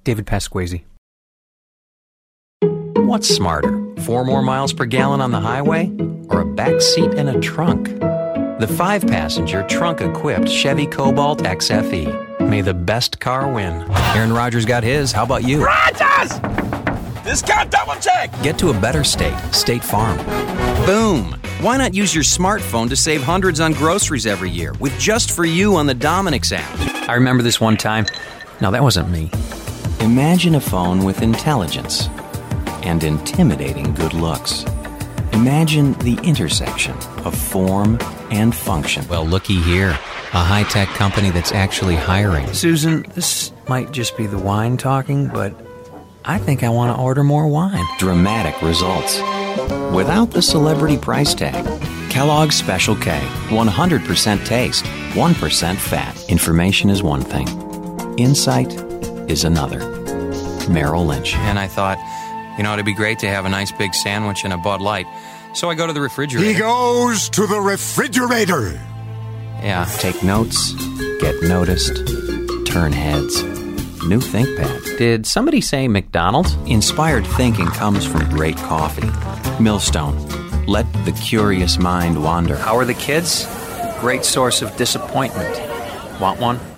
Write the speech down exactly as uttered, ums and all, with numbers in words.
David Pasquesi. What's smarter, four more miles per gallon on the highway or a back seat and a trunk? The five-passenger, trunk-equipped Chevy Cobalt X F E. May the best car win. Aaron Rodgers got his. How about you? Rodgers! Discount double check! Get to a better state, State Farm. Boom! Why not use your smartphone to save hundreds on groceries every year with Just For You on the Dominick's app? I remember this one time. No, that wasn't me. Imagine a phone with intelligence and intimidating good looks. Imagine the intersection of form and function. Well, looky here. A high-tech company that's actually hiring. Susan, this might just be the wine talking, but I think I want to order more wine. Dramatic results. Without the celebrity price tag. Kellogg's Special K. one hundred percent taste, one percent fat. Information is one thing. Insight is another. Merrill Lynch. And I thought, you know, it'd be great to have a nice big sandwich and a Bud Light. So I go to the refrigerator. He goes to the refrigerator. Yeah, take notes, get noticed, turn heads. New ThinkPad. Did somebody say McDonald's? Inspired thinking comes from great coffee. Millstone. Let the curious mind wander. How are the kids? Great source of disappointment. Want one?